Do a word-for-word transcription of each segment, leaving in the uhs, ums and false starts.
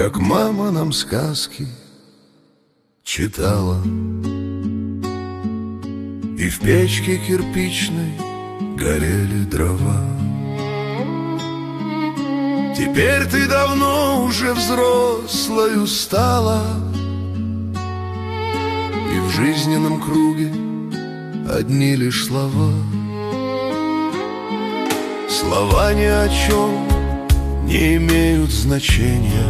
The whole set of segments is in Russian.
как мама нам сказки читала. И в печке кирпичной горели дрова. Теперь ты давно уже взрослою стала, и в жизненном круге одни лишь слова. Слова ни о чем не имеют значения,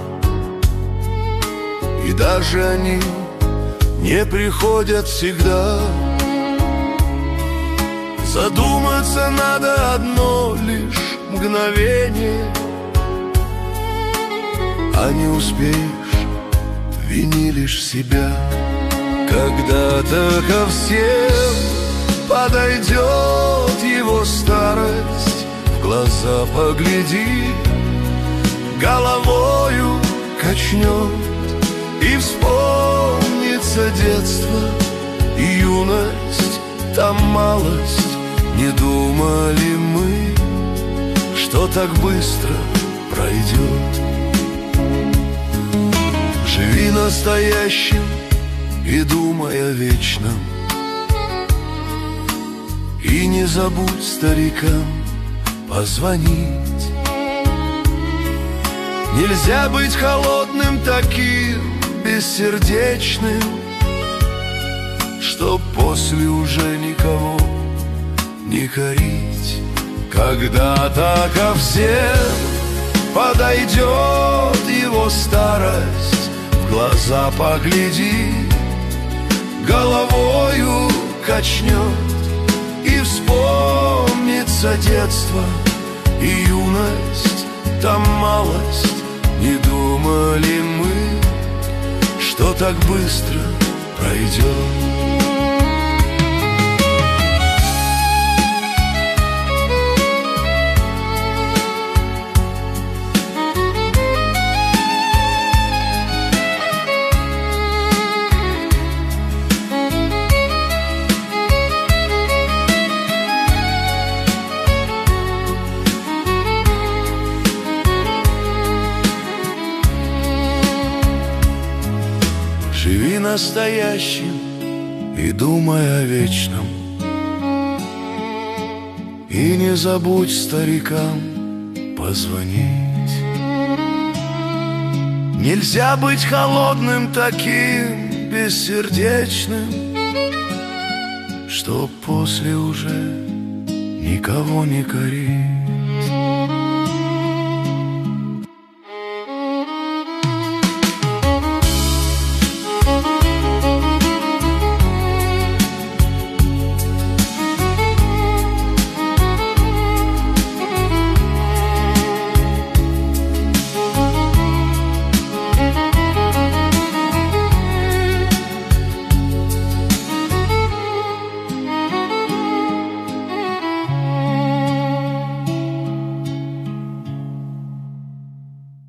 и даже они не приходят всегда. Задуматься надо одно лишь мгновение, а не успеешь, вини лишь себя. Когда-то ко всем подойдет его старость, в глаза погляди, головою качнет, и вспомнится детство и юность, там малость. Не думали мы, что так быстро пройдет. Живи настоящим и думай о вечном, и не забудь старикам позвонить. Нельзя быть холодным таким, бессердечным, чтоб после уже никого не корить. Когда-то ко всем подойдет его старость, в глаза погляди, головою качнет, и вспомнится детство и юность, там малость. Не думали мы, что так быстро пройдет. Живи настоящим и думай о вечном, и не забудь старикам позвонить. Нельзя быть холодным таким, бессердечным, чтоб после уже никого не корить.